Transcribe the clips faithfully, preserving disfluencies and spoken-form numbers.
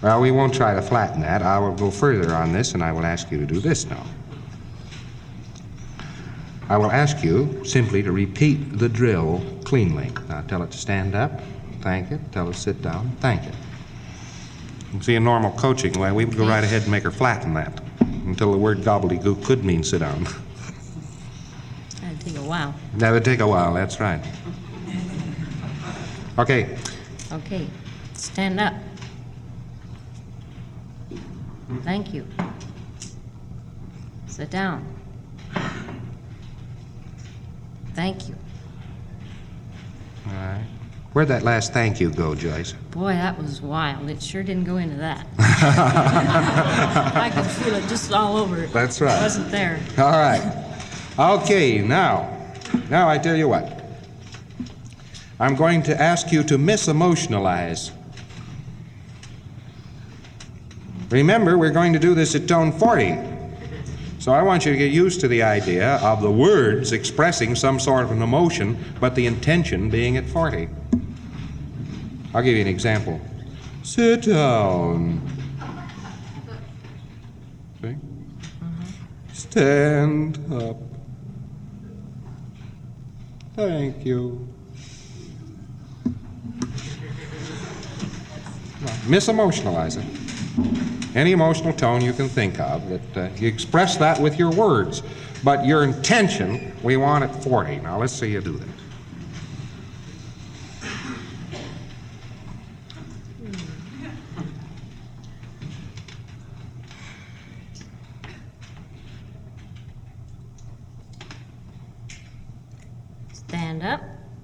Well, we won't try to flatten that. I will go further on this, and I will ask you to do this now. I will ask you simply to repeat the drill cleanly. Now, tell it to stand up. Thank it. Tell it to sit down. Thank it. You see, in normal coaching, well, we would go right ahead and make her flatten that until the word gobbledygook could mean sit down. That'd take a while. That would take a while, that's right. Okay. Okay, stand up. Thank you. Sit down. Thank you. All right. Where'd that last thank you go, Joyce? Boy, that was wild. It sure didn't go into that. I could feel it just all over it. That's right. It wasn't there. All right. Okay, now, now I tell you what. I'm going to ask you to misemotionalize. Remember, we're going to do this at tone forty. So I want you to get used to the idea of the words expressing some sort of an emotion, but the intention being at forty. I'll give you an example. Sit down. See? Uh-huh. Stand up. Thank you. Misemotionalize it. Any emotional tone you can think of, that uh, you express that with your words, but your intention, we want at forty. Now let's see you do that. Stand up.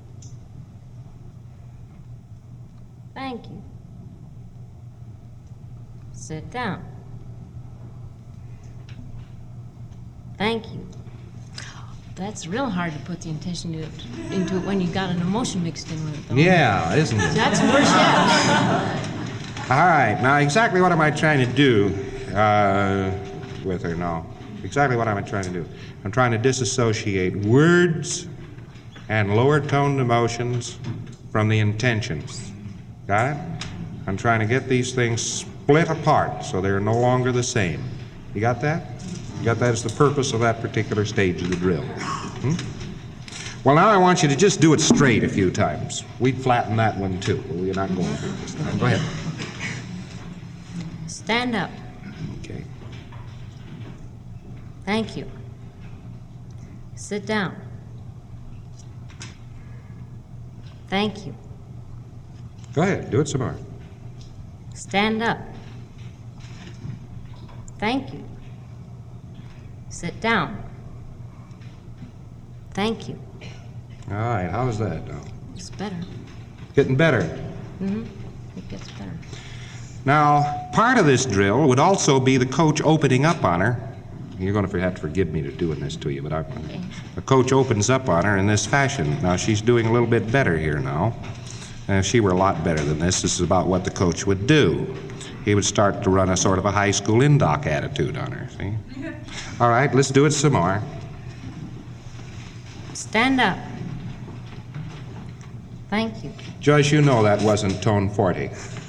Thank you. Sit down. Thank you. That's real hard to put the intention to, into it when you got an emotion mixed in with it, though. Yeah, isn't it? That's worse yet. All right, now exactly what am I trying to do uh, with her now? Exactly what am I trying to do? I'm trying to disassociate words and lower toned emotions from the intentions. Got it? I'm trying to get these things split apart so they're no longer the same. You got that? You got that as the purpose of that particular stage of the drill. Hmm? Well, now I want you to just do it straight a few times. We'd flatten that one too, but we're not going to this time. Go ahead. Stand up. Okay. Thank you. Sit down. Thank you. Go ahead, do it some more. Stand up. Thank you. Sit down. Thank you. All right, how's that now? It's better. Getting better. Mm-hmm. It gets better. Now, part of this drill would also be the coach opening up on her. You're going to have to forgive me for doing this to you, but I, Okay. the coach opens up on her in this fashion. Now, she's doing a little bit better here now. And if she were a lot better than this, this is about what the coach would do. He would start to run a sort of a high school in-doc attitude on her, see? All right, let's do it some more. Stand up. Thank you. Joyce, you know that wasn't tone forty.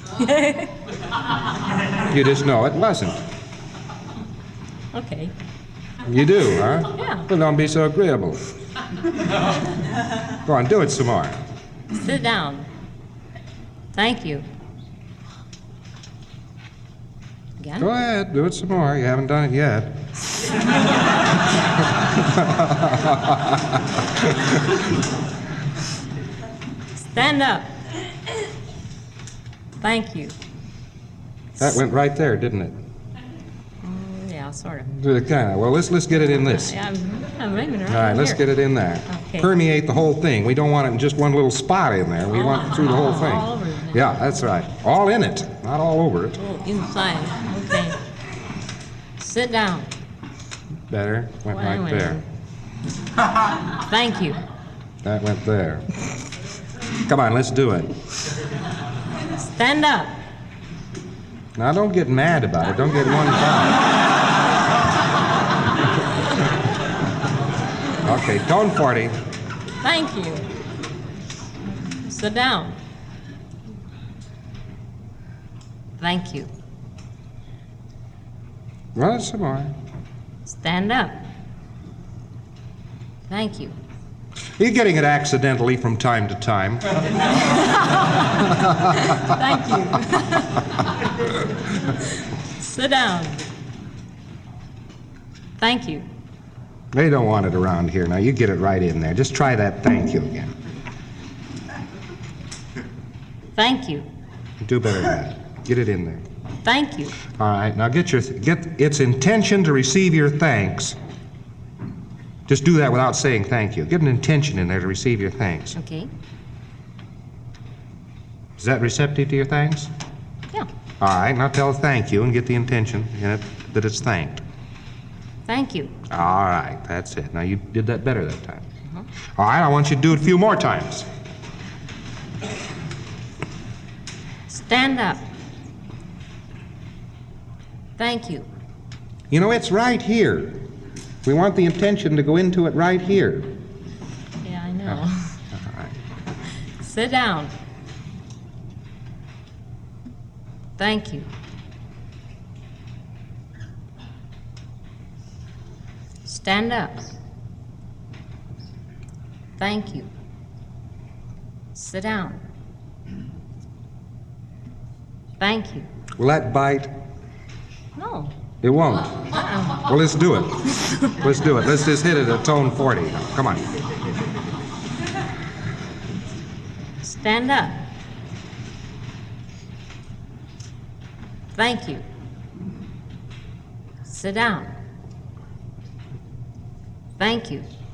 You just know it wasn't. Okay. You do, huh? Yeah. Well, don't be so agreeable. Go on, do it some more. Sit down. Thank you. Again? Go ahead, do it some more. You haven't done it yet. Stand up. Thank you. That went right there, didn't it? Mm, yeah, sort of. Kind of. Well, let's let's get it in this. Yeah, I'm, I'm aiming right All right, let's here. get it in there. Okay. Permeate the whole thing. We don't want it in just one little spot in there. We want it through the whole thing. All over it. Yeah, that's right. All in it, not all over it. Oh, inside. Okay. Sit down. Better. Went Well, right wait. there. Thank you. That went there. Come on, let's do it. Stand up. Now, don't get mad about it. Don't get one time. Okay, tone forty. Thank you. Sit down. Thank you. Well, some more. Stand up. Thank you. You're getting it accidentally from time to time. Thank you. Sit down. Thank you. They don't want it around here. Now, you get it right in there. Just try that thank you again. Thank you. Do better than that. Get it in there. Thank you. All right, now get your get its intention to receive your thanks. Just do that without saying thank you. Get an intention in there to receive your thanks. Okay. Is that receptive to your thanks? Yeah. All right, now tell thank you and get the intention in it that it's thanked. Thank you. All right, that's it. Now you did that better that time. All right, I want you to do it a few more times. Stand up. Thank you. You know, it's right here. We want the intention to go into it right here. Yeah, I know. All right. Sit down. Thank you. Stand up. Thank you. Sit down. Thank you. Will that bite? No. It won't. Uh-uh. Well, let's do it. Let's do it. Let's just hit it at tone forty now. Come on. Stand up. Thank you. Sit down. Thank you.